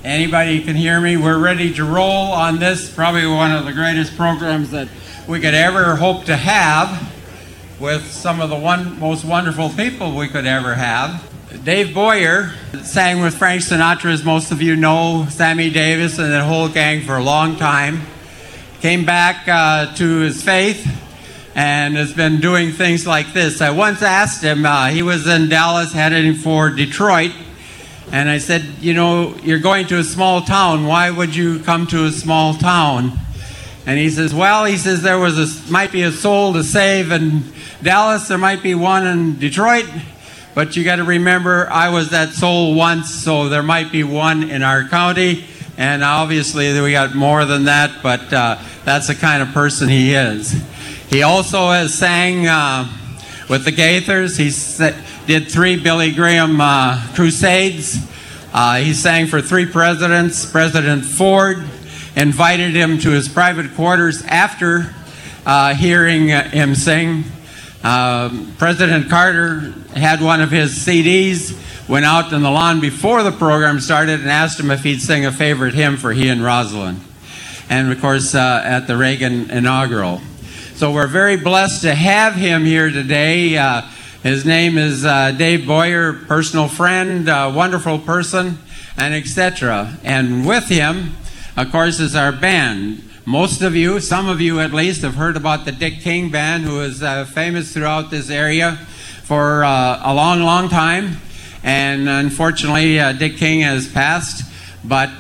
Anybody can hear me? We're ready to roll on this, probably one of the greatest programs that we could ever hope to have, with some of the most wonderful people we could ever have. Dave Boyer sang with Frank Sinatra, as most of you know, Sammy Davis and that whole gang for a long time. Came back to his faith and has been doing things like this. I once asked him, he was in Dallas heading for Detroit, and I said, you know, you're going to a small town. Why would you come to a small town? And he says, well, he says there might be a soul to save in Dallas, there might be one in Detroit, but you got to remember I was that soul once, so there might be one in our county, and obviously we got more than that, but that's the kind of person he is. He also has sang with the Gaithers. He did 3 Billy Graham crusades. He sang for 3 presidents. President Ford invited him to his private quarters after hearing him sing. President Carter had one of his CDs, went out on the lawn before the program started and asked him if he'd sing a favorite hymn for he and Rosalind. And of course at the Reagan inaugural. So we're very blessed to have him here today. His name is Dave Boyer, personal friend, wonderful person, and etc. And with him, of course, is our band. Most of you, some of you at least, have heard about the Dick King Band, who is famous throughout this area for a long, long time. And unfortunately, Dick King has passed, but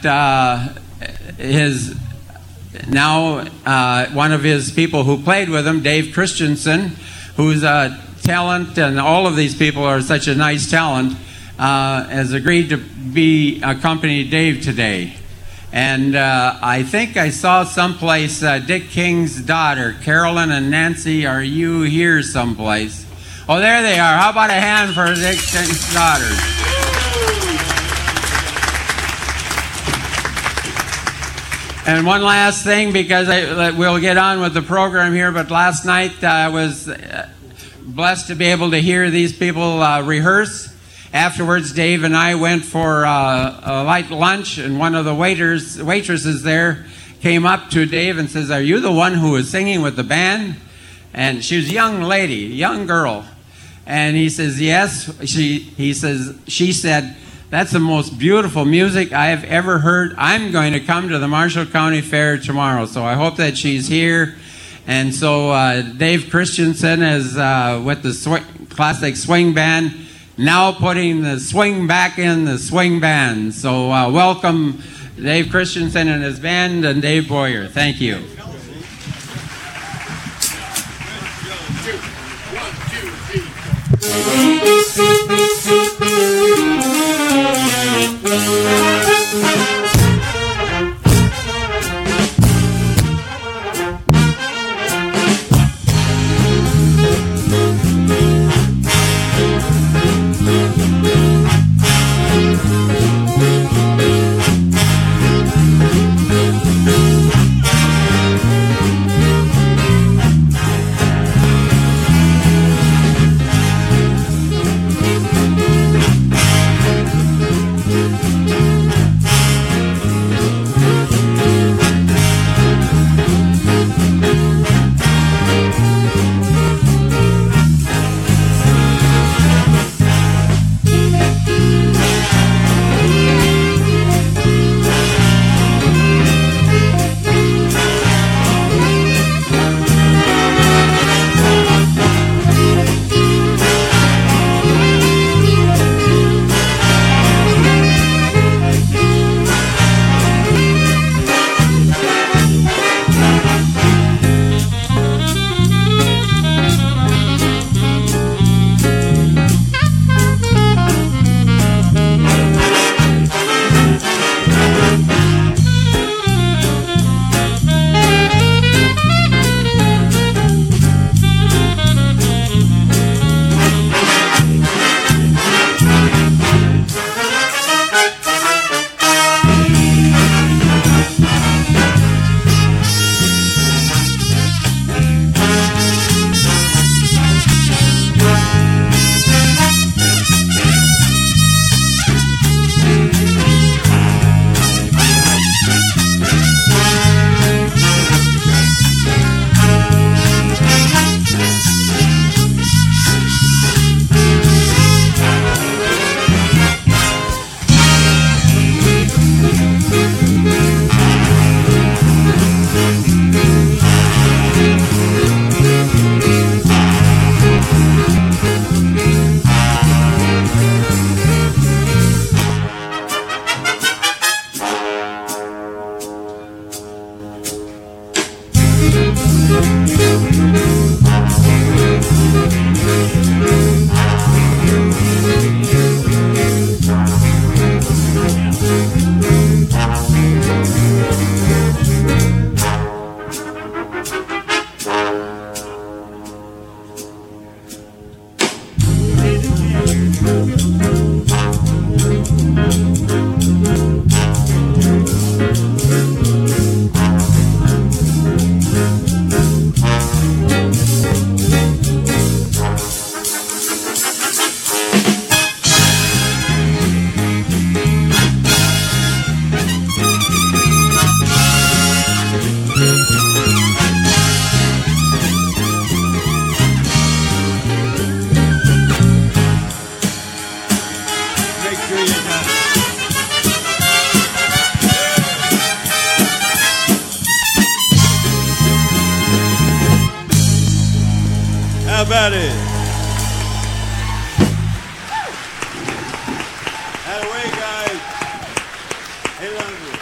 one of his people who played with him, Dave Christensen, who's a talent, and all of these people are such a nice talent, has agreed to accompany Dave today. And I think I saw someplace Dick King's daughter, Carolyn and Nancy, are you here someplace? Oh, there they are. How about a hand for Dick King's daughters? And one last thing, because we'll get on with the program here, but last night I was blessed to be able to hear these people rehearse. Afterwards, Dave and I went for a light lunch, and one of the waitresses there came up to Dave and says, are you the one who was singing with the band? And she was a young lady, young girl. And he says, yes. She said, that's the most beautiful music I have ever heard. I'm going to come to the Marshall County Fair tomorrow, so I hope that she's here. And so Dave Christensen is with the classic swing band, now putting the swing back in the swing band. So welcome Dave Christensen and his band and Dave Boyer. Thank you. everybody. That away, guys. Hey, love you.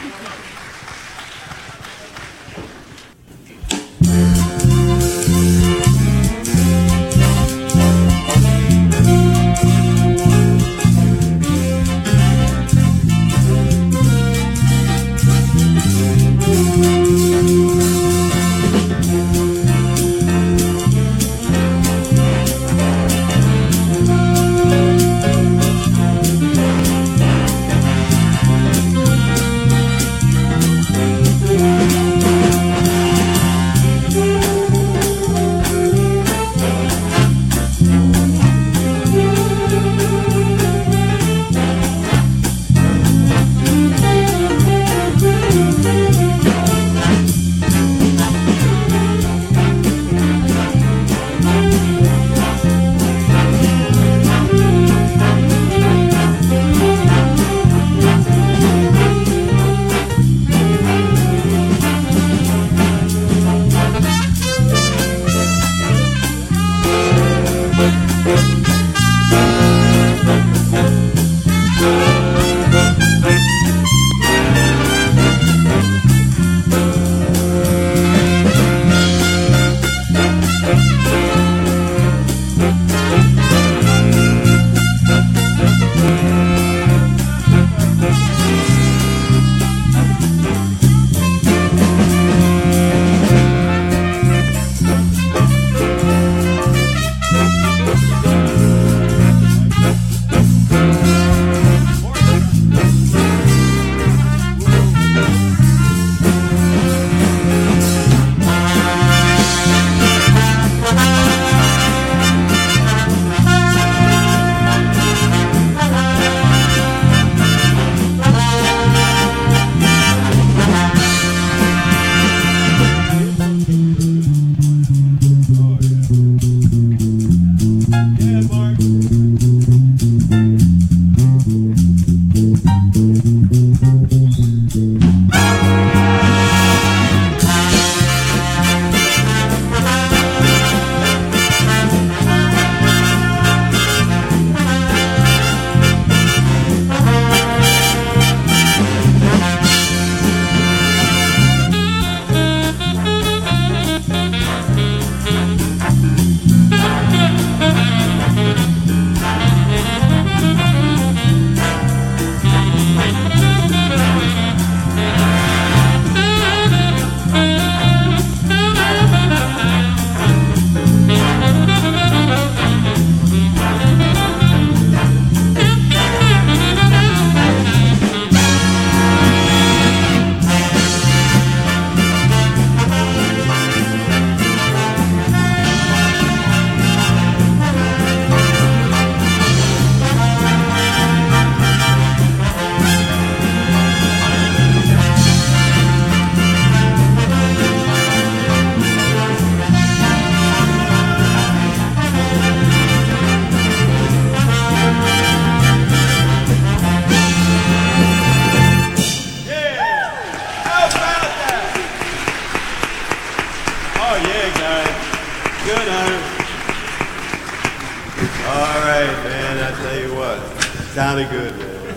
Sounded good, man.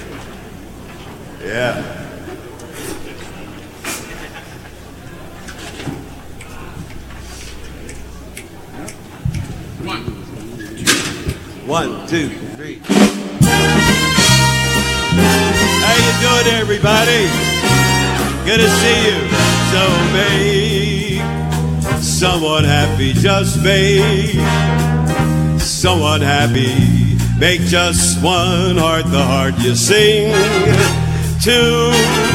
Yeah. One, two, three. How you doing, everybody? Good to see you. So make someone happy, just make someone happy. Make just one heart the heart you sing to.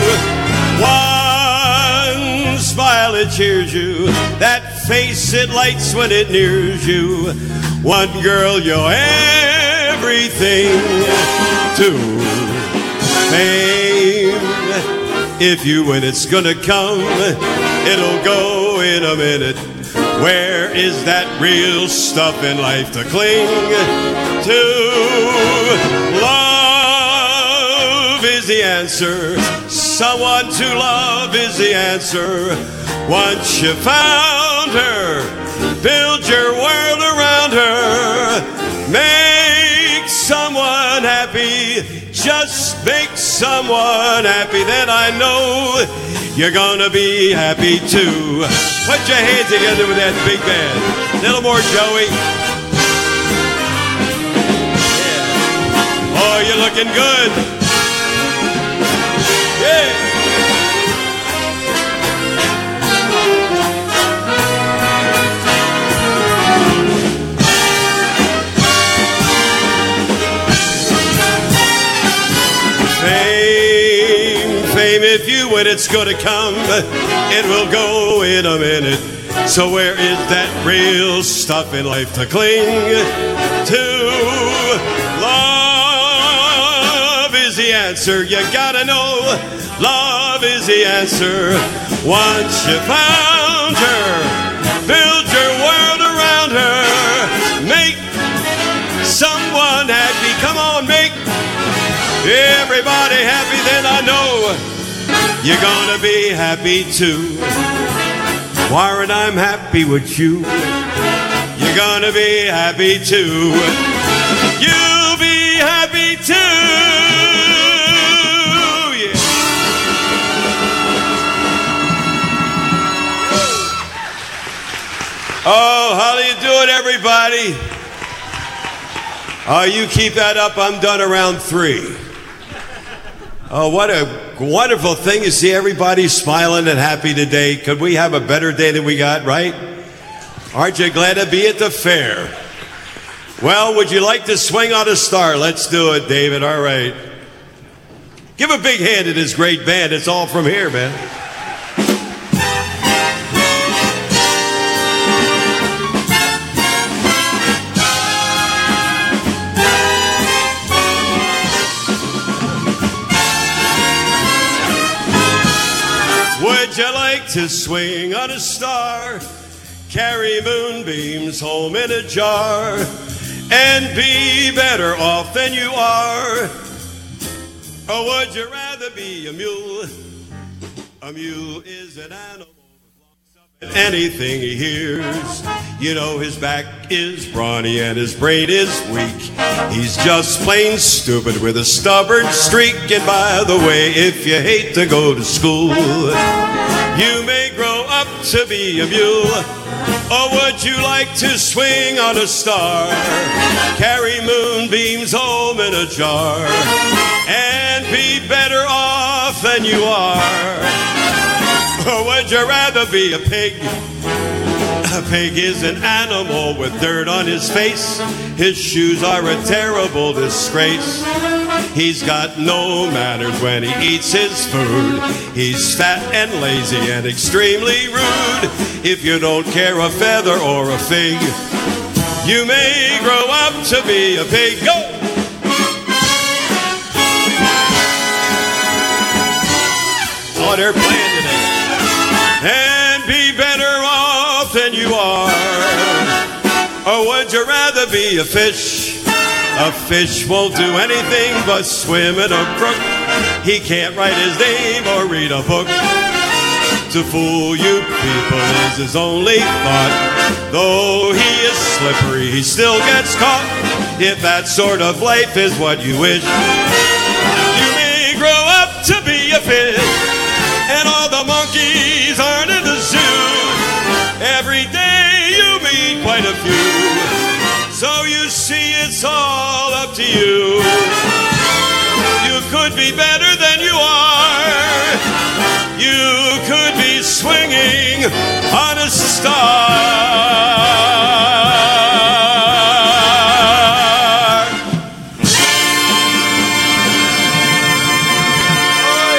One smile it cheers you, that face it lights when it nears you. One girl you're everything to. Fame, if you win it's gonna come, it'll go in a minute. Where is that real stuff in life to cling to? Love is the answer. Someone to love is the answer. Once you found her, Build your world around her. Make someone happy. Just make someone happy. Then I know you're gonna be happy too. Put your hands together with that big band. A little more, Joey. Yeah. Oh, you're looking good. Yeah. Fame, if you win, it's gonna come. It will go in a minute. So where is that real stuff in life to cling to? Love is the answer. You gotta know. Love is the answer. Once you found her, build your world around her. Make someone happy. Come on, make everybody happy, then I know you're gonna be happy too. Warren, I'm happy with you. You're gonna be happy too. You'll be happy too. Yeah. Oh, how do you do it, everybody? Oh, you keep that up. I'm done around 3. Oh, what a wonderful thing to see everybody smiling and happy today. Could we have a better day than we got, right? Aren't you glad to be at the fair? Well, would you like to swing on a star? Let's do it, David. All right. Give a big hand to this great band. It's all from here, man. Would you like to swing on a star, carry moonbeams home in a jar, and be better off than you are? Or would you rather be a mule? A mule is an animal with anything he hears. You know his back is brawny and his brain is weak. He's just plain stupid with a stubborn streak. And by the way, if you hate to go to school, you may grow up to be a mule. Or would you like to swing on a star, carry moonbeams home in a jar, and be better off than you are? Or would you rather be a pig? A pig is an animal with dirt on his face. His shoes are a terrible disgrace. He's got no manners when he eats his food. He's fat and lazy and extremely rude. If you don't care a feather or a fig, you may grow up to be a pig. Go! Oh, they're playing today. And be better off than you are. Or would you rather be a fish? A fish won't do anything but swim in a brook. He can't write his name or read a book. To fool you people is his only thought. Though he is slippery, he still gets caught. If that sort of life is what you wish, you may grow up to be a fish. And all the monkeys aren't in the zoo. Every day you meet quite a few. So you see, it's all up to you. You could be better than you are. You could be swinging on a star. Oh,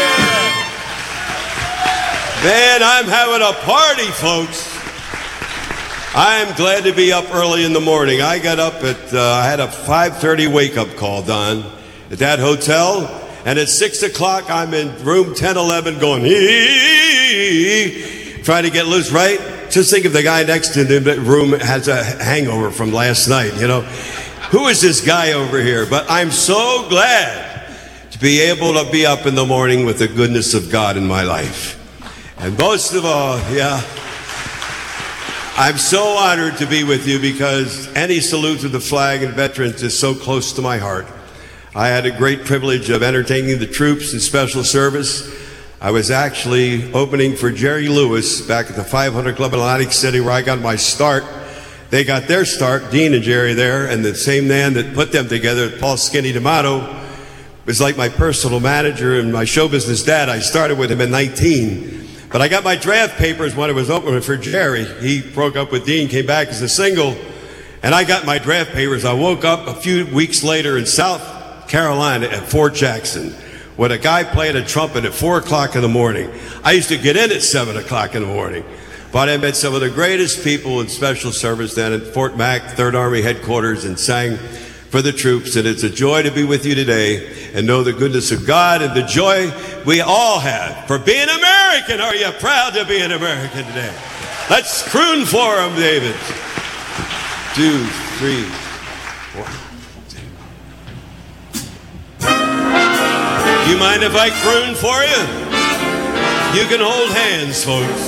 yeah. Man, I'm having a party, folks. I'm glad to be up early in the morning. I got up at, I had a 5:30 wake-up call, Don, at that hotel. And at 6 o'clock, I'm in room 1011 going, trying to get loose, right? Just think if the guy next to the room has a hangover from last night, you know. Who is this guy over here? But I'm so glad to be able to be up in the morning with the goodness of God in my life. And most of all, yeah. I'm so honored to be with you because any salute to the flag and veterans is so close to my heart. I had a great privilege of entertaining the troops in special service. I was actually opening for Jerry Lewis back at the 500 Club in Atlantic City where I got my start. They got their start, Dean and Jerry there, and the same man that put them together, Paul Skinny D'Amato, was like my personal manager and my show business dad. I started with him at 19. But I got my draft papers when I was opening for Jerry. He broke up with Dean, came back as a single, and I got my draft papers. I woke up a few weeks later in South Carolina at Fort Jackson with a guy playing a trumpet at 4 o'clock in the morning. I used to get in at 7 o'clock in the morning. But I met some of the greatest people in special service then at Fort Mac, 3rd Army headquarters, and sang for the troops. And it's a joy to be with you today and know the goodness of God and the joy we all have for being American. Are you proud to be an American today? Let's croon for them, David. 2, 3, 4. You mind if I croon for you? You can hold hands, folks.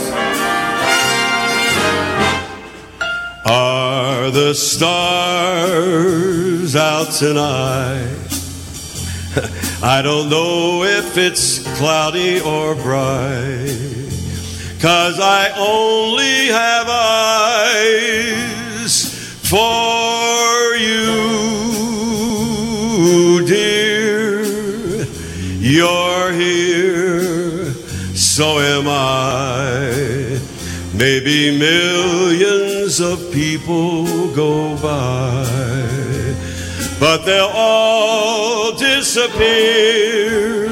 Are the stars out tonight? I don't know if it's cloudy or bright, 'cause I only have eyes for you, dear. You're here, so am I. Maybe millions of people go by, but they'll all disappear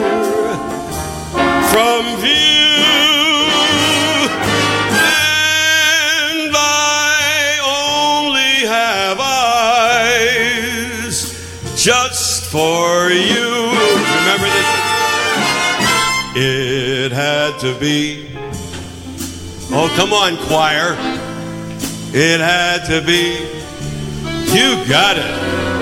from view. And I only have eyes just for you. Remember this? It had to be. Oh, come on, choir. It had to be. You got it.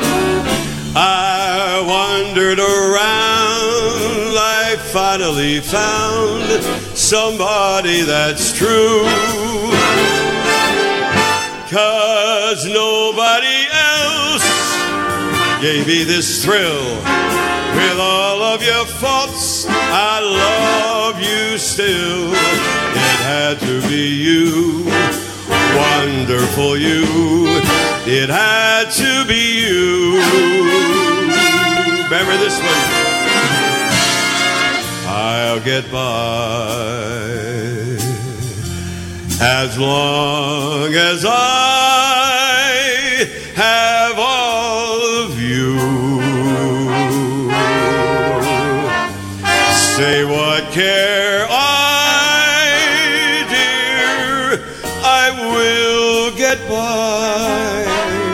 I wandered around. I finally found somebody that's true. 'Cause nobody else gave me this thrill. With all of your faults, I love you still. It had to be you, wonderful you. It had to be you. Remember this one? I'll get by as long as I have all of you. Say what care I, dear, I will get by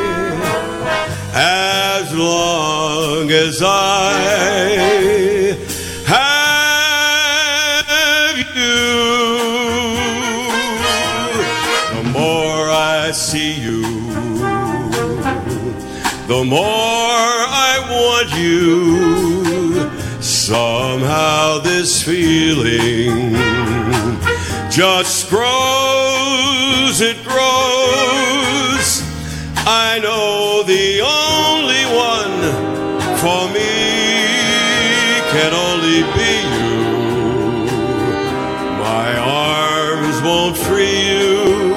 as long as I have you. The more I see you, the more I want you. Somehow this feeling just grows, it grows. I know the only one for me can only be you. My arms won't free you.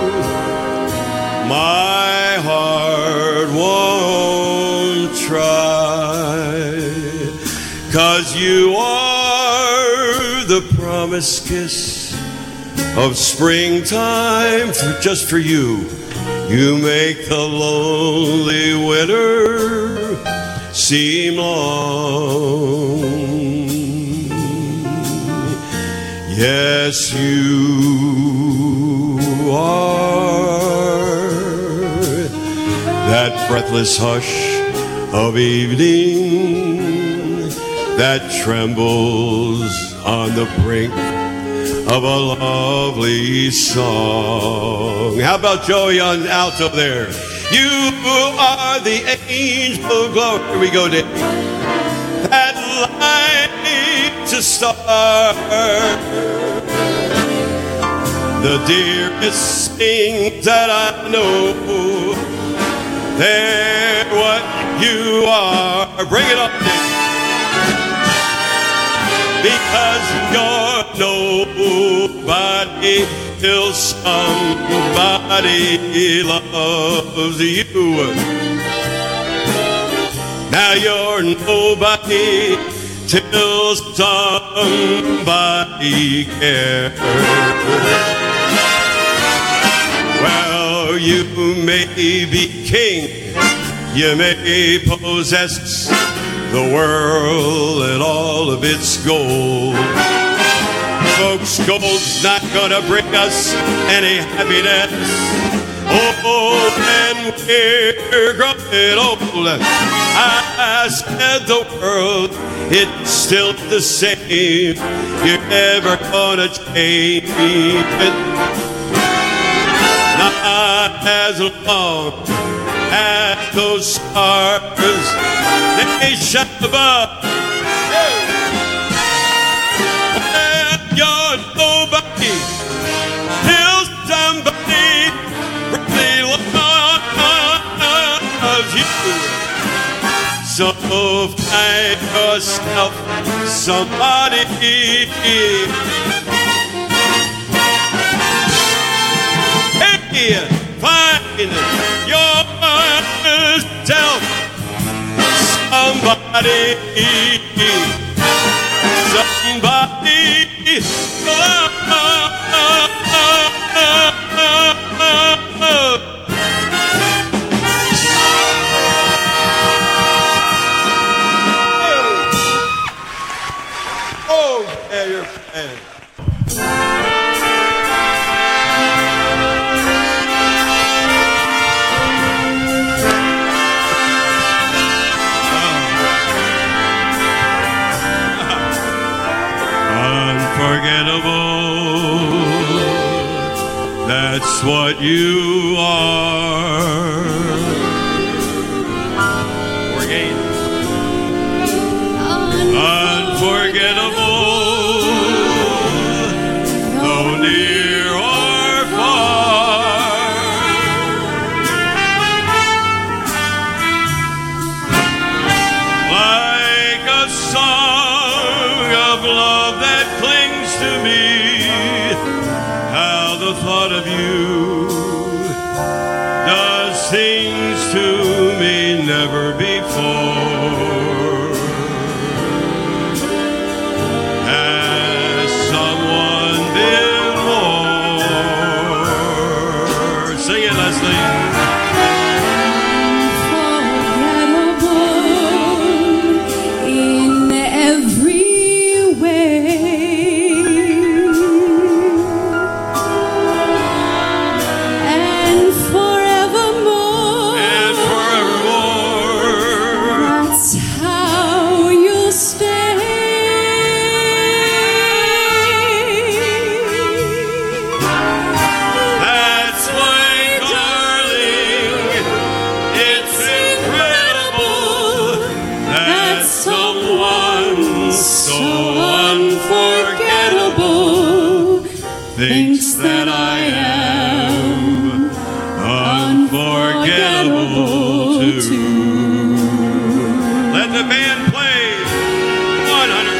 My heart won't try. 'Cause you are the promised kiss of springtime just for you. You make the lonely winter seem long. Yes, you are that breathless hush of evening that trembles on the brink of a lovely song. How about Joey on alto there? You are the angel of glory. Here we go, Dave. That light to start the dearest things that I know. They're what you are. Bring it up, Dick. Because you're nobody till somebody loves you. Now you're nobody till somebody cares. Well, you may be king, you may possess the world and all of its gold. Folks, gold's not gonna bring us any happiness. Oh, when we're growing old, I said the world, it's still the same. You're never gonna change it. Not as long as those stars, they shine above. When you're nobody till somebody really loves you. So find yourself somebody. Hey, find yourself somebody. Somebody. Oh, yeah, you're fan. Unforgettable, that's what you are. Unforgettable, though near or far. Like a song of love that clings to me, how the thought of you does things to me never before. Has someone been more? Sing it, Leslie. Thinks that I am unforgettable too. Let the band play 100.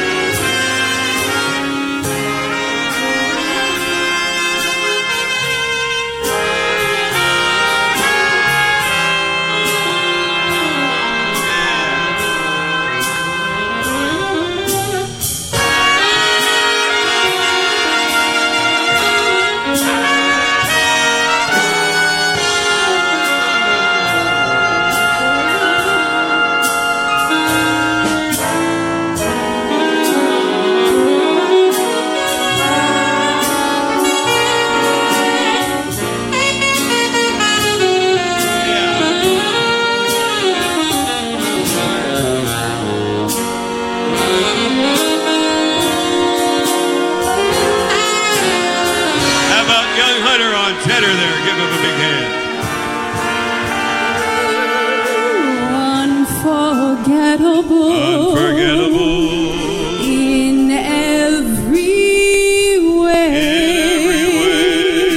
Tenor there, give him a big hand. Unforgettable. Unforgettable. In every way.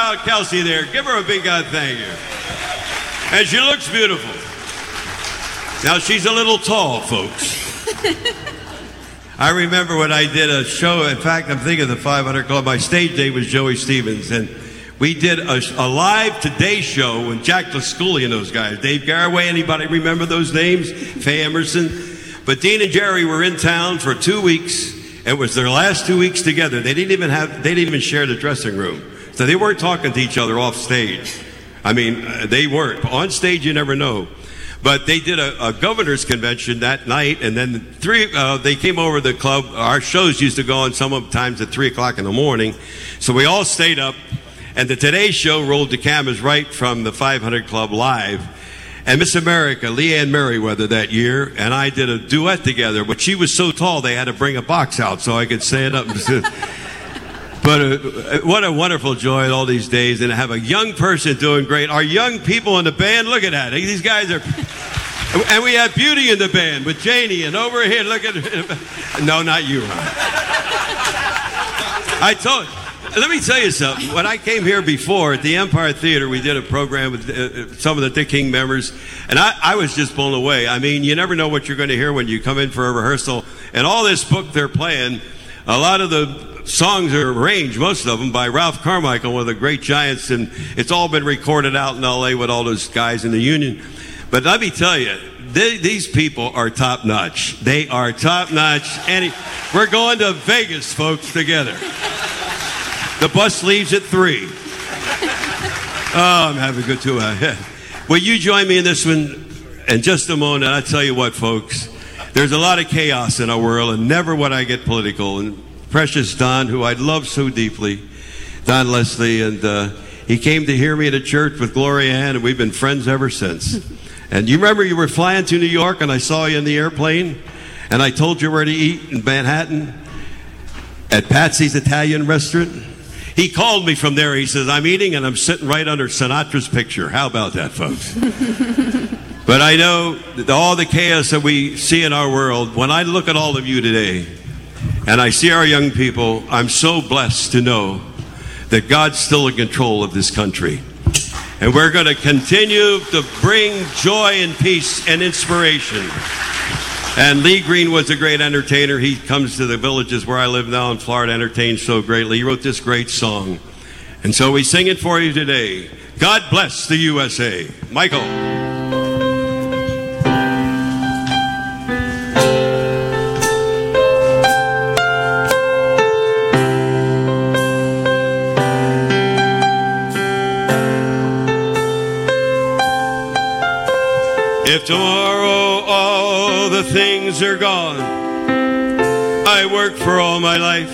about Kelsey there? Give her a big thank you. And she looks beautiful. Now, she's a little tall, folks. I remember when I did a show. In fact, I'm thinking of the 500 Club. My stage name was Joey Stevens. And we did a live Today show with Jack LaSculi and those guys. Dave Garraway, anybody remember those names? Faye Emerson. But Dean and Jerry were in town for 2 weeks. It was their last 2 weeks together. They didn't even share the dressing room. So they weren't talking to each other off stage. I mean, they weren't. On stage, you never know. But they did a governor's convention that night, and then they came over to the club. Our shows used to go on sometimes at 3 o'clock in the morning. So we all stayed up, and the Today Show rolled the cameras right from the 500 Club live. And Miss America, Leanne Merriweather that year, and I did a duet together, but she was so tall they had to bring a box out so I could stand up and sit. But what a wonderful joy all these days, and to have a young person doing great. Our young people in the band, look at that. These guys are... And we have Beauty in the band with Janie, and over here, look at... No, not you, Ron. Let me tell you something. When I came here before at the Empire Theater, we did a program with some of the Dick King members, and I was just blown away. I mean, you never know what you're going to hear when you come in for a rehearsal. And all this book they're playing, a lot of the songs are arranged, most of them, by Ralph Carmichael, one of the great giants, and it's all been recorded out in L.A. with all those guys in the Union. But let me tell you, these people are top-notch. They are top-notch. And we're going to Vegas, folks, together. The bus leaves at 3. Oh, I'm having a good time. Will you join me in this one in just a moment? I'll tell you what, folks. There's a lot of chaos in our world, and never would I get political. And precious Don, who I love so deeply, Don Leslie, and he came to hear me at a church with Gloria Ann, and we've been friends ever since. And you remember you were flying to New York, and I saw you in the airplane, and I told you where to eat in Manhattan at Patsy's Italian restaurant? He called me from there. He says, I'm eating, and I'm sitting right under Sinatra's picture. How about that, folks? But I know that all the chaos that we see in our world, when I look at all of you today, and I see our young people, I'm so blessed to know that God's still in control of this country. And we're going to continue to bring joy and peace and inspiration. And Lee Green was a great entertainer. He comes to the villages where I live now in Florida, entertains so greatly. He wrote this great song. And so we sing it for you today. God bless the USA. Michael. If tomorrow all the things are gone I worked for all my life,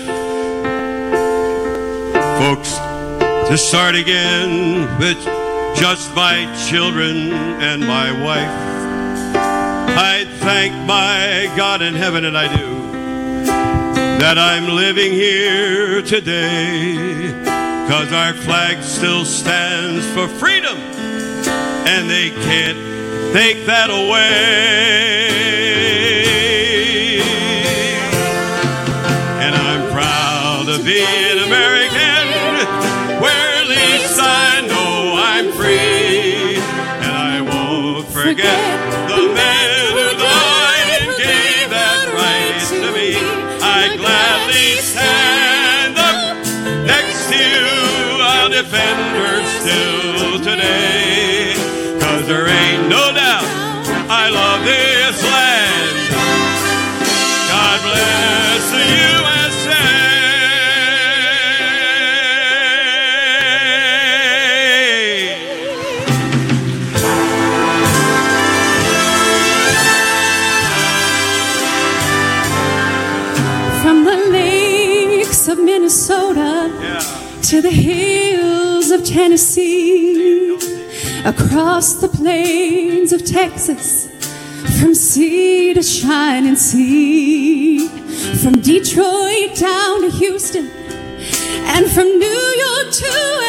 folks, to start again with just my children and my wife, I'd thank my God in heaven, and I do, that I'm living here today, 'cause our flag still stands for freedom, and they can't take that away. And I'm proud to be an American, where at least I know I'm free. And I won't forget the men who died and gave that right to me. I gladly stand up next to you. I'll defend her still today, 'cause there ain't no doubt I love this land. God bless the USA. From the lakes of Minnesota to the hills of Tennessee, across the plains of Texas, from sea to shining sea, from Detroit down to Houston, and from New York to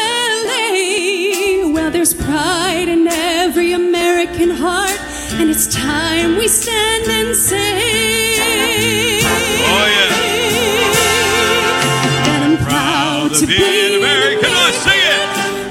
LA. Well, there's pride in every American heart, and it's time we stand and say, Oh, yeah. that I'm proud to be an American. Let's sing it.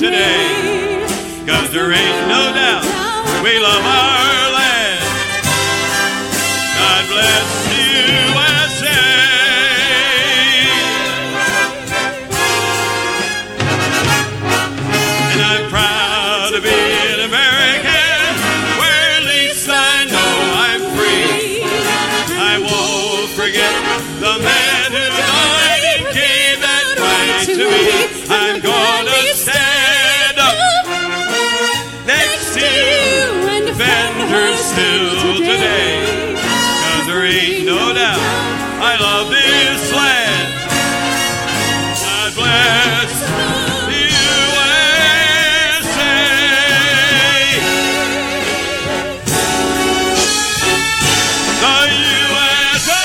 today. 'Cause there ain't no doubt we love our land. God bless the USA. And I'm proud to be an American, where at least I know I'm free. I won't forget the man who died and gave that right to me. I'm gonna stand up next to you and defenders still today. 'Cause there ain't no doubt I love this land. God bless the USA. The USA.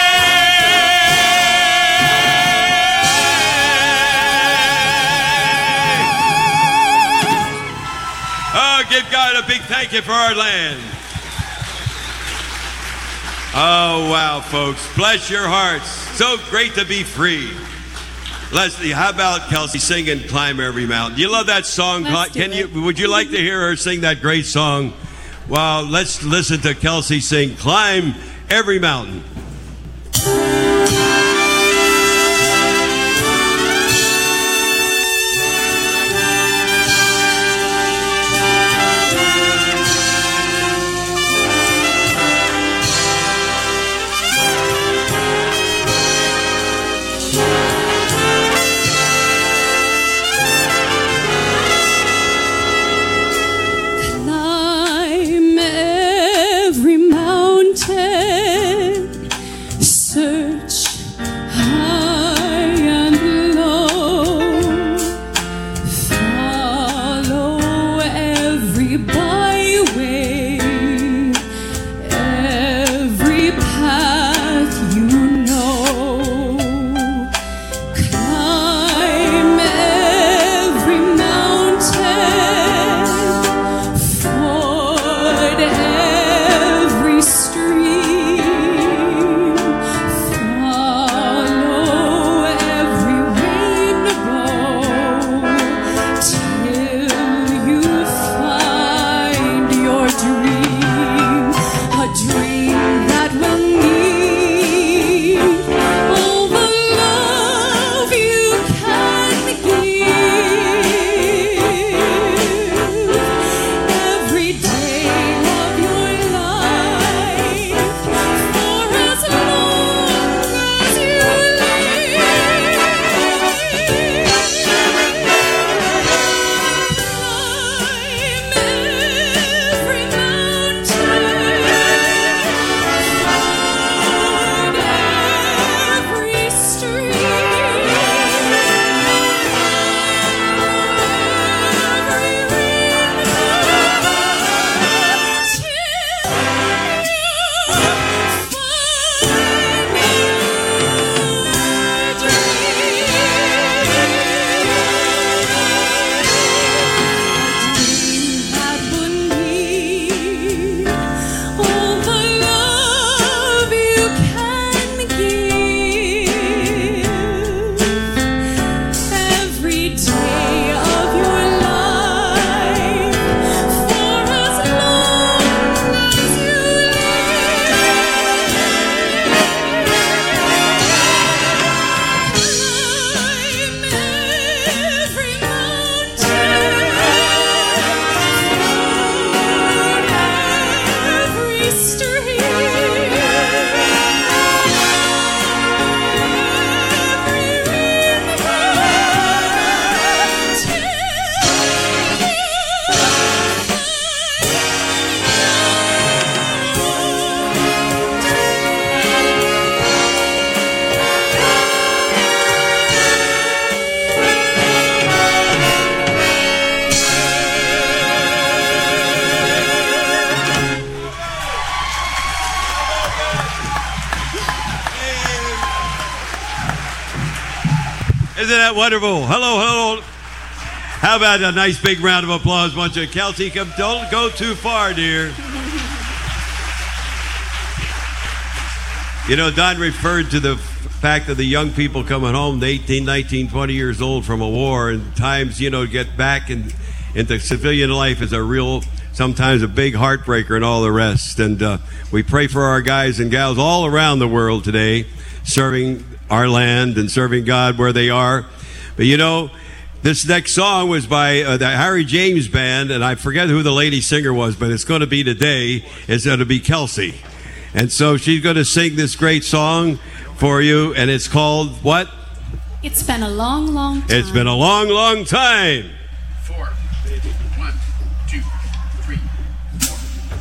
Oh, give God a big thank you for our land. Oh, wow, folks. Bless your hearts. So great to be free. Leslie, how about Kelsey singing Climb Every Mountain? You love that song? Would you like to hear her sing that great song? Well, let's listen to Kelsey sing Climb Every Mountain. Climb every mountain, search high and low, follow every byway, every path you know. Climb every mountain, ford every stream, follow every rainbow, till you find your dream, a dream that will need all the love you can give. Every day of your life, for as long as you live. Climb every mountain, ford every stream, every rainbow, till that will need all the love you can give. Every day of your life, for as long as you live. Climb every mountain, ford every stream, every rainbow, till Isn't that wonderful? Hello, hello. How about a nice big round of applause, bunch of Kelsey? Don't go too far, dear. You know, Don referred to the fact of the young people coming home, 18, 19, 20 years old from a war, and times, get back into civilian life is sometimes a big heartbreaker and all the rest. And we pray for our guys and gals all around the world today, serving our land and serving God where they are. But this next song was by the Harry James Band, and I forget who the lady singer was, but it's going to be today. It's going to be Kelsey. And so she's going to sing this great song for you, and it's called what? It's been a long, long time. It's been a long, long time. 4. 1, 2, 3, 4.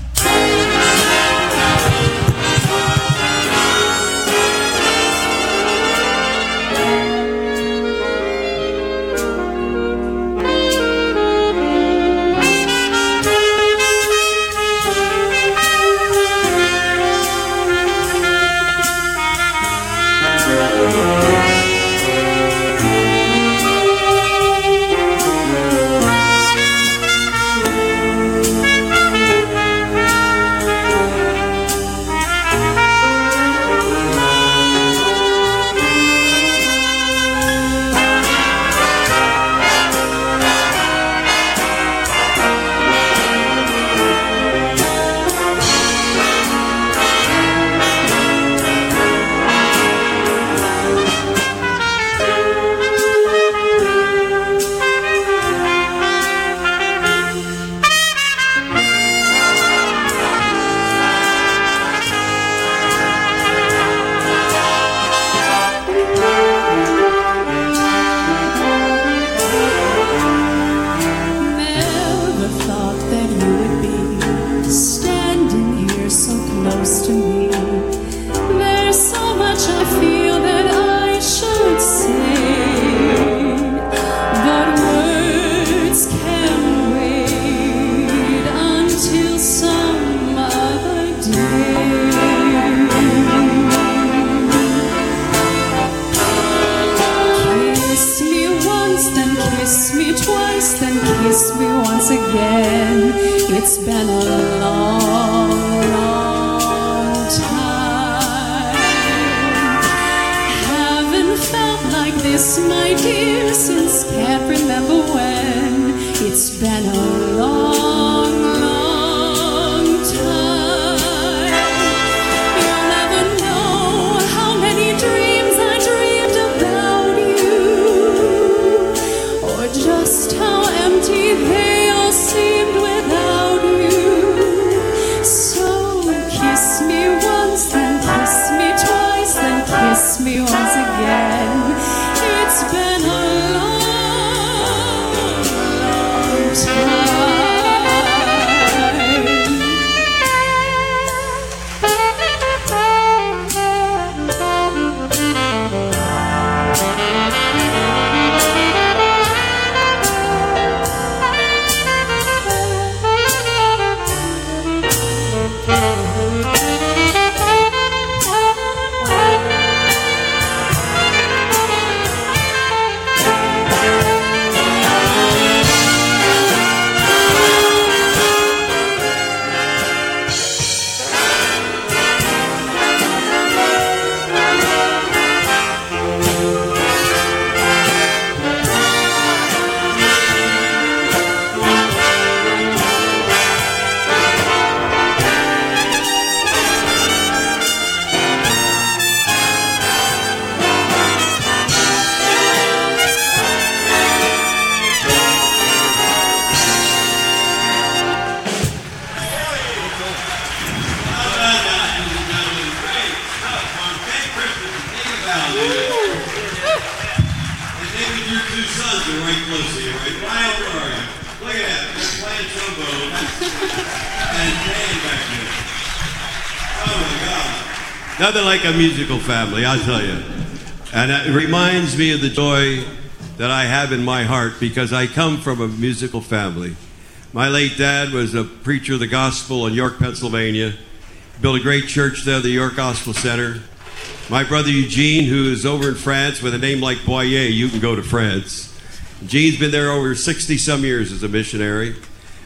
Nothing like a musical family, I'll tell you. And it reminds me of the joy that I have in my heart because I come from a musical family. My late dad was a preacher of the gospel in York, Pennsylvania. He built a great church there, the York Gospel Center. My brother Eugene, who is over in France with a name like Boyer, you can go to France. Gene's been there over 60-some years as a missionary.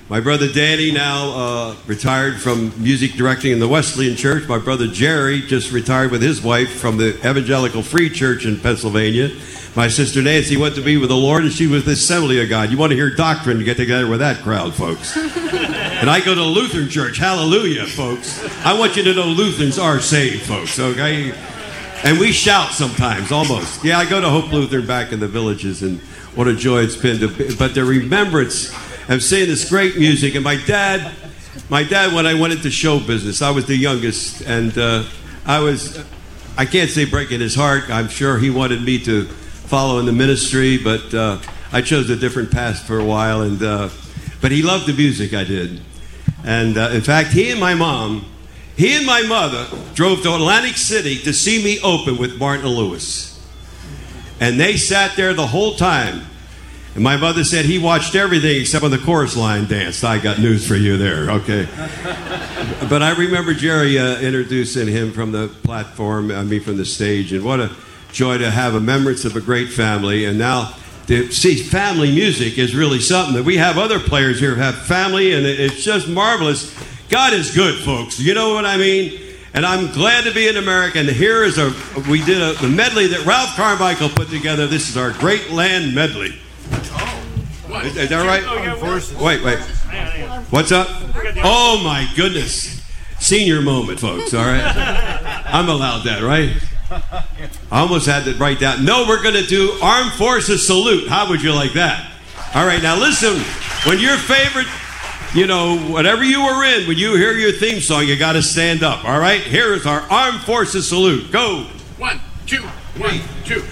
My brother Danny now retired from music directing in the Wesleyan Church. My brother Jerry just retired with his wife from the Evangelical Free Church in Pennsylvania. My sister Nancy went to be with the Lord, and she was the Assembly of God. You want to hear doctrine, get together with that crowd, folks. And I go to the Lutheran Church. Hallelujah, folks. I want you to know Lutherans are saved, folks, okay? And we shout sometimes, almost. Yeah, I go to Hope Lutheran back in the villages, and what a joy it's been but the remembrance of seeing this great music. And my dad, when I went into show business, I was the youngest, and I can't say breaking his heart. I'm sure he wanted me to follow in the ministry, but I chose a different path for a while. And but he loved the music, I did. And in fact, he and my mother drove to Atlantic City to see me open with Martin Lewis. And they sat there the whole time. And my mother said he watched everything except when the chorus line danced. I got news for you there, okay? But I remember Jerry introducing him from the platform, from the stage. And what a joy to have a remembrance of a great family. And now, see, family music is really something that we have other players here who have family, and it's just marvelous. God is good, folks. You know what I mean? And I'm glad to be in America. And here is we did a medley that Ralph Carmichael put together. This is our Great Land Medley. Is that right? Wait. What's up? Oh, my goodness. Senior moment, folks, all right? I'm allowed that, right? I almost had to write down. No, we're going to do Armed Forces Salute. How would you like that? All right, now listen. When your favorite, whatever you were in, when you hear your theme song, you got to stand up, all right? Here is our Armed Forces Salute. Go. 1, 2, 1, 2.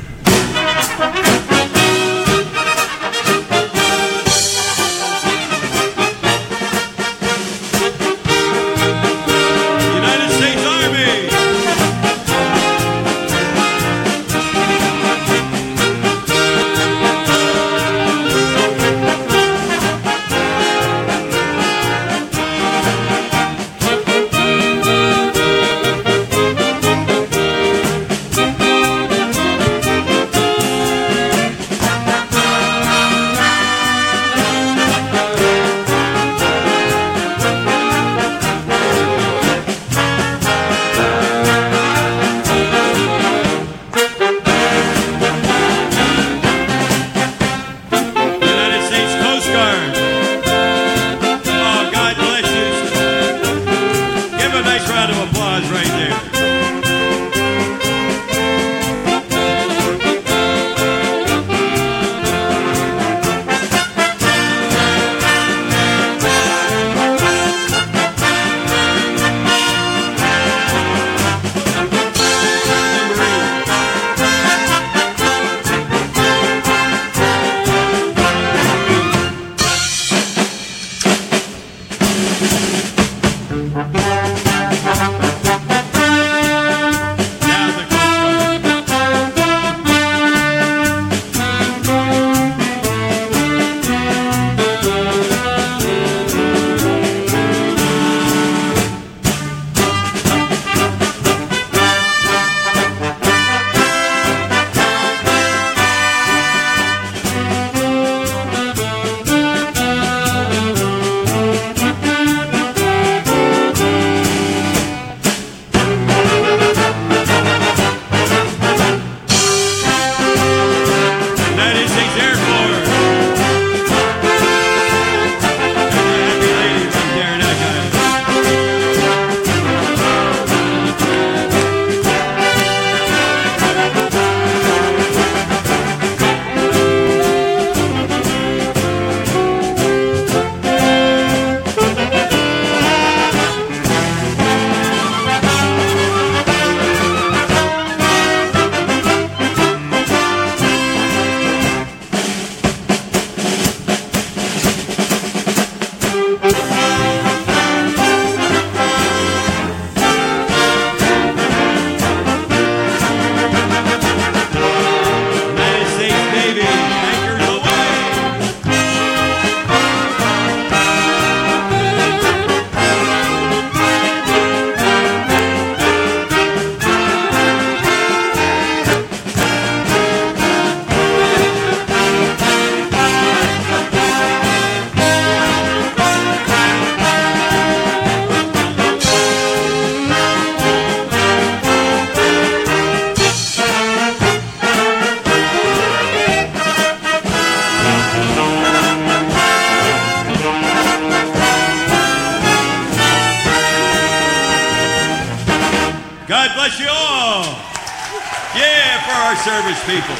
God bless you all. Yeah, for our service people.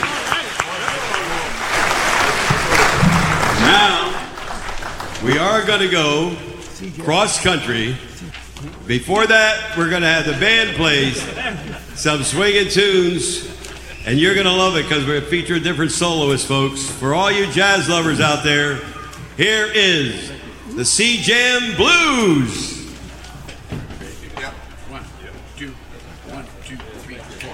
Now, we are going to go cross country. Before that, we're going to have the band play some swinging tunes, and you're going to love it because we're featuring different soloists, folks. For all you jazz lovers out there, here is the Sea Jam Blues. Yep. 1, 2, 1, 2, 3, 4.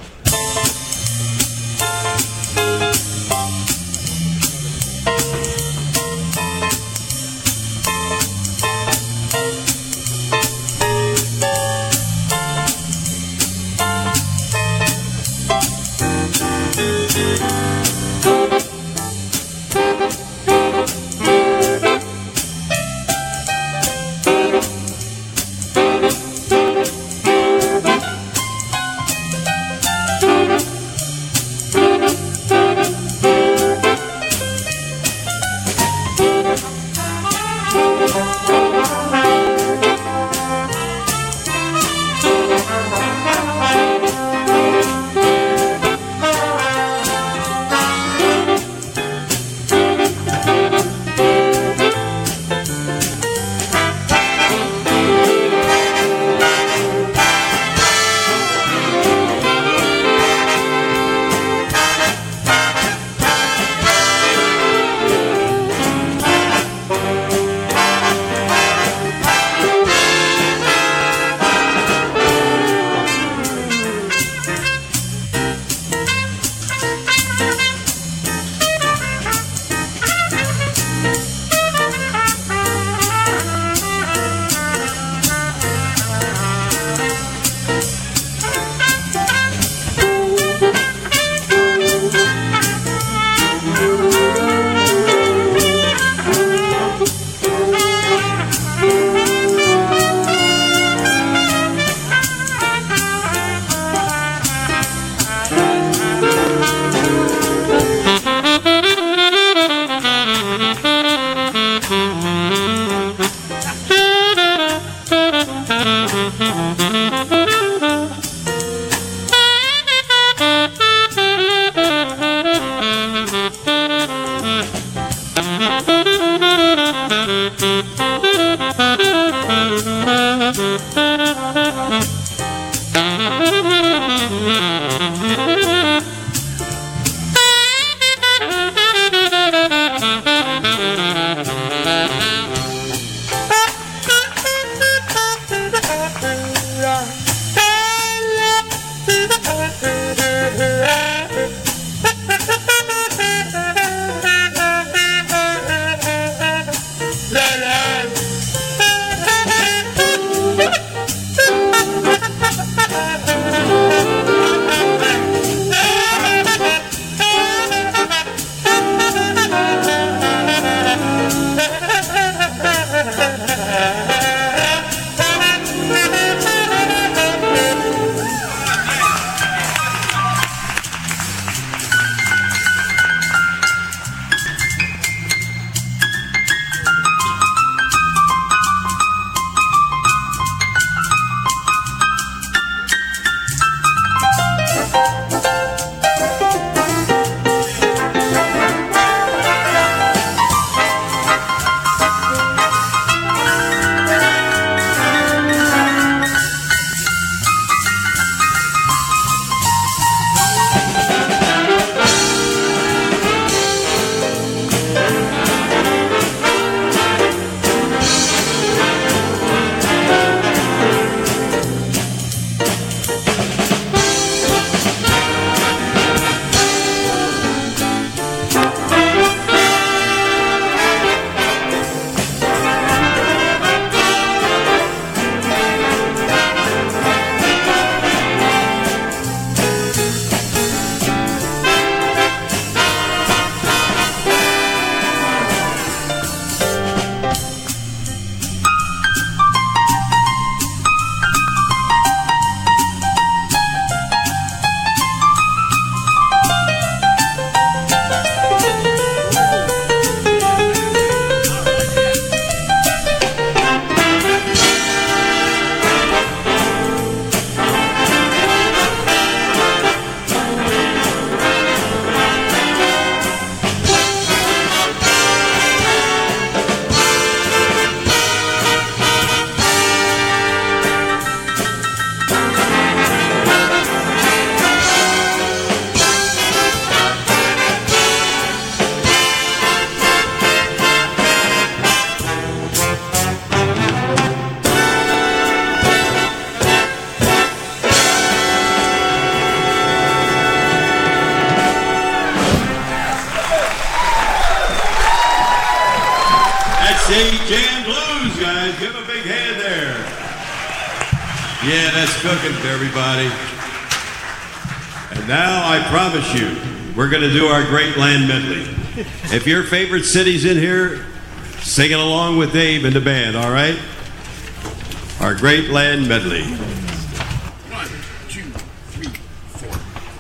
St. Jan Blues, guys. Give them a big hand there. Yeah, that's cooking to everybody. And now I promise you, we're going to do our Great Land Medley. If your favorite city's in here, sing it along with Dave and the band, all right? Our Great Land Medley. 1, 2, 3, 4.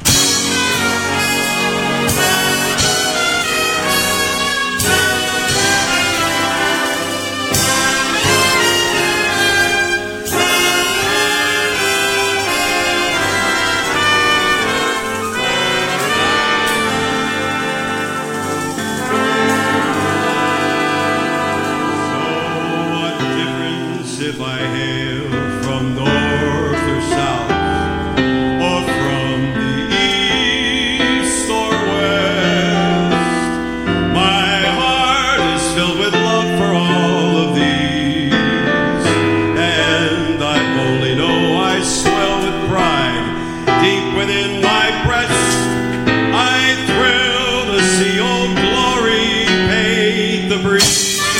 If I hail from north or south, or from the east or west, my heart is filled with love for all of these, and I only know I swell with pride deep within my breast. I thrill to see old glory paint the breeze.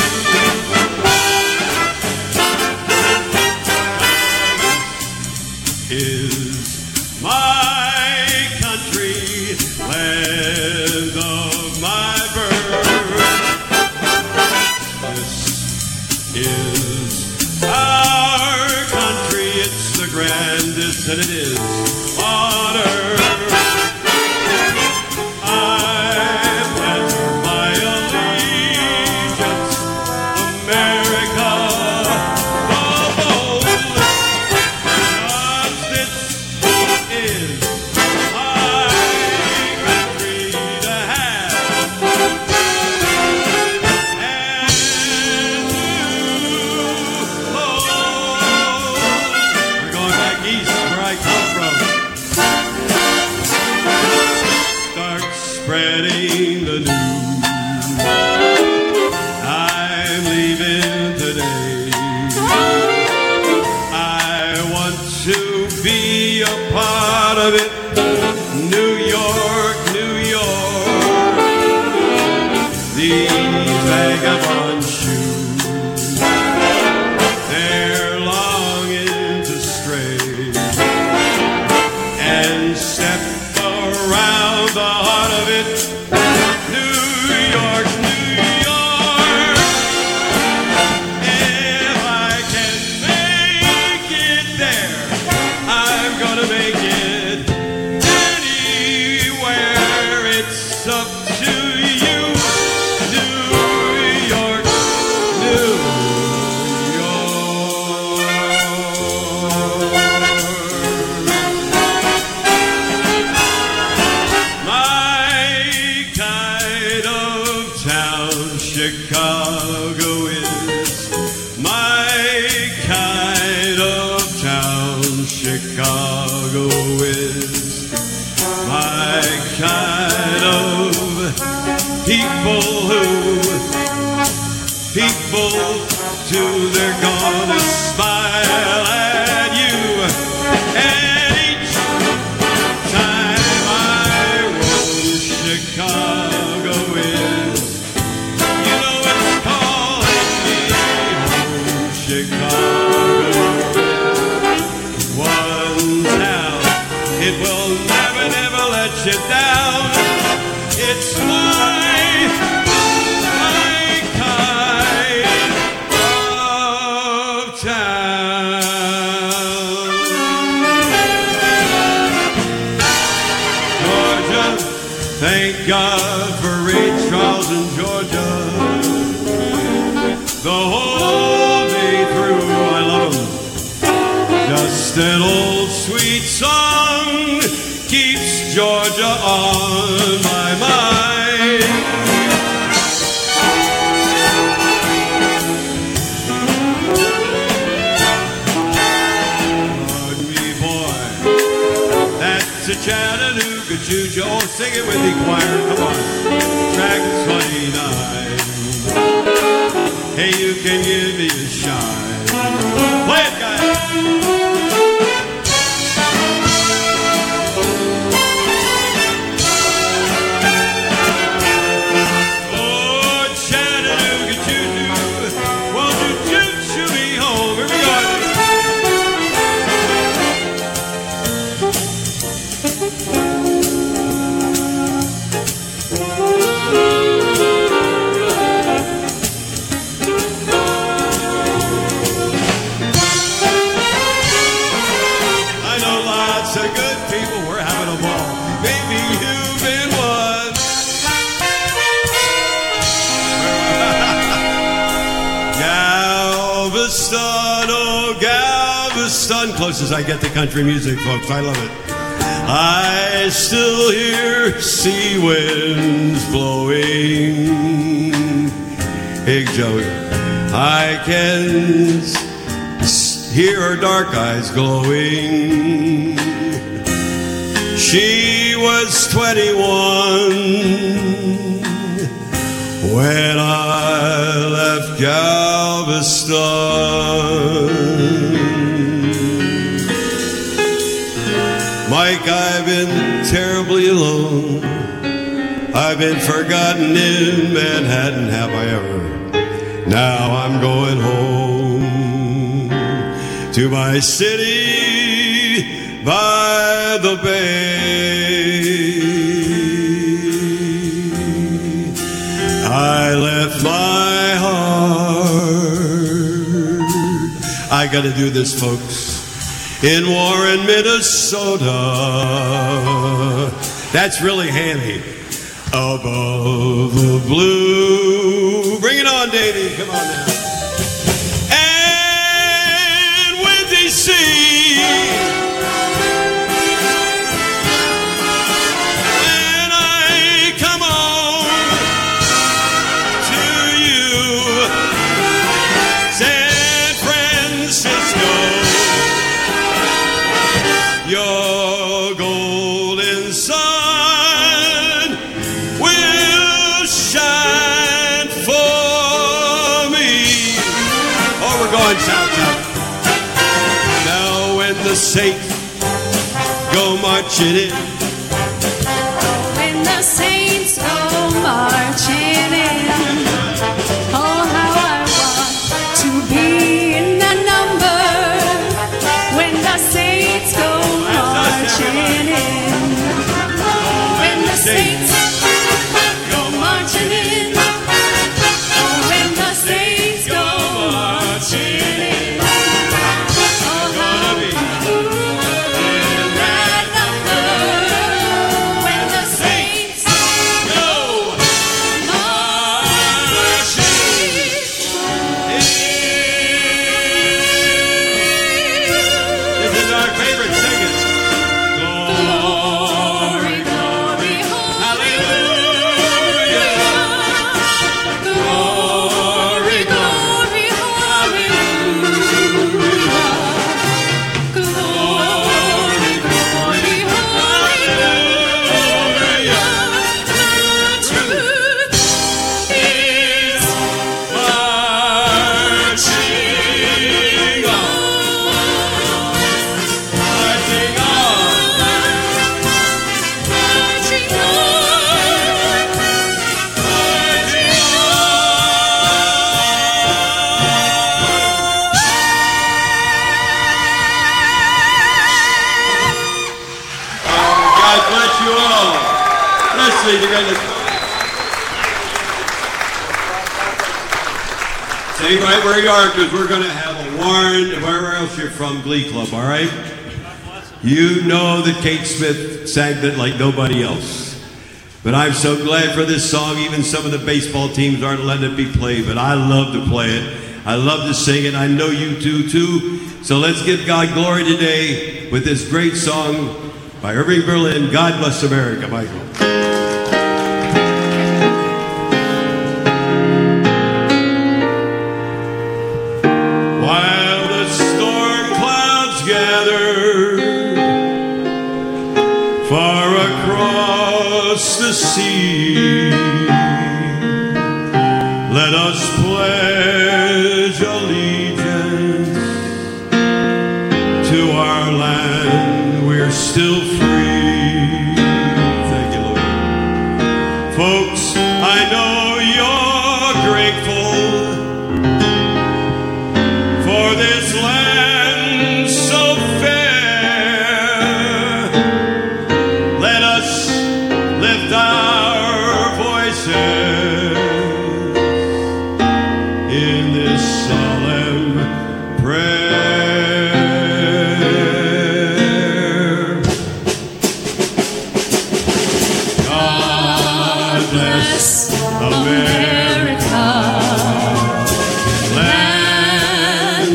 Is my country, land of my birth. This is our country, it's the grandest that it is on earth. I pledge my allegiance, America. Spreading the news. I'm leaving today. I want to be a part of it. New York, New York. These vagabond shoes, they're longing to stray and step around the heart of it. New York, New York. If I can make it there, I'm gonna make it anywhere. It's up to you. New York, New Chicago is my kind of town. Chicago is my kind of people too, they're gonna smile at you. And each time I roam, Chicago is, Chicago, one town, it will never, never let you down. It's my kind of town. Georgia, thank God for Ray Charles in Georgia. The whole day through, I love them. Just an old sweet song keeps Georgia on my mind. Pardon me, boy, that's a Chattanooga choo-choo. Oh, sing it with me, choir, come on. Track 29. Hey, you can give me a shine. Play it, guys. Oh, Chattanooga choo-choo, Galveston, oh Galveston. Close as I get to country music, folks. I love it. I still hear sea winds blowing. Hey, Joey. I can hear her dark eyes glowing. She was 21 when I left Galveston. Mike, I've been terribly alone. I've been forgotten in Manhattan, have I ever? Now I'm going home to my city by the bay. I left my heart. I gotta do this, folks. In Warren, Minnesota. That's really handy. Above the blue. Bring it on, Davey. Come on now. And windy sea. When I come home to you, San Francisco, your golden sun will shine for me. Oh, we're going south. Now when the Saints go marching in, When the saints go marching in, oh, how I want to be in that number. When the saints go marching in, when the saints go marching in, when the saints go marching in, oh, how I want to be in that number. When the saints go marching in. this is our favorite singer. Glory, glory, hallelujah. Glory, glory, hallelujah. Glory, glory, hallelujah. The truth is marching on. Marching on. Marching on. God bless you all. Leslie, you're going to stay right where you are, because we're going to have a Warren, wherever else you're from, Glee Club, all right? You know that Kate Smith sang that like nobody else. But I'm so glad for this song. Even some of the baseball teams aren't letting it be played, but I love to play it. I love to sing it. I know you do too. So let's give God glory today with this great song by Irving Berlin, God Bless America, Michael. While the storm clouds gather far across the sea, let us pledge allegiance to our land. We're still free. Thank you, Lord. Folks, I know you're grateful for this land so fair. Let us lift our voices in this solemn prayer. God bless America, land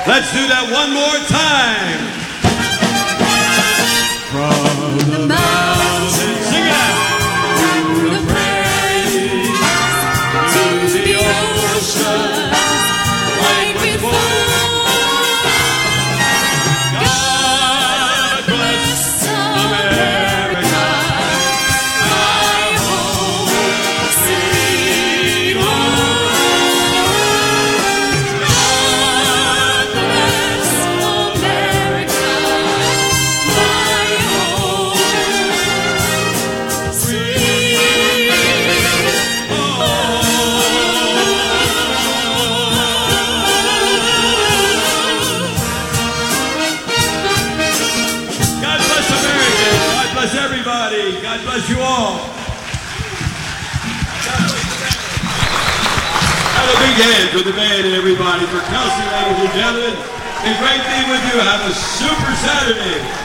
Let's do that one more time. From the mountains, sing it out. To the prairies, to the ocean, like before. God bless America, my home, sweet home. God bless America, my home, sweet God bless America. God bless everybody. God bless you all. Have a big hand for the band and everybody. For Kelsey, ladies and gentlemen. It's great being with you. Have a super Saturday.